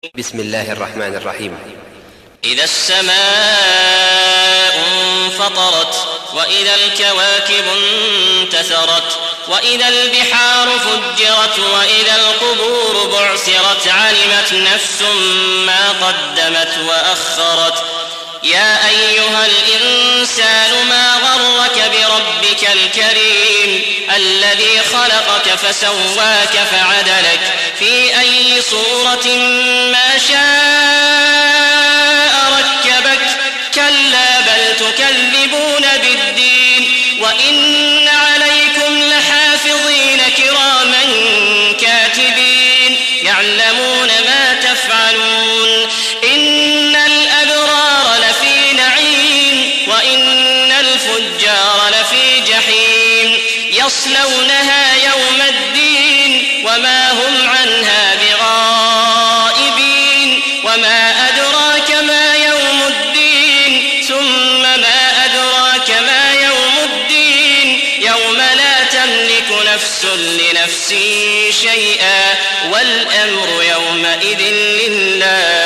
بسم الله الرحمن الرحيم. إذا السماء انفطرت وإذا الكواكب انتثرت وإذا البحار فجرت وإذا القبور بعثرت علمت نفس ما قدمت وأخرت. يا أيها الإنسان ما غرك بربك الكريم الذي خلقك فسواك فعدلك في أي صورة ما شاء ركبك. كلا بل تكذبون بالدين وإن عليكم لحافظين كراما كاتبين يعلمون ما تفعلون. إن الأبرار لفي نعيم وإن الفجار لفي جحيم يصلونها يوم الدين وما هم عنها بغائبين. وما أدراك ما يوم الدين ثم ما أدراك ما يوم الدين يوم لا تملك نفس لنفس شيئا والأمر يومئذ لله.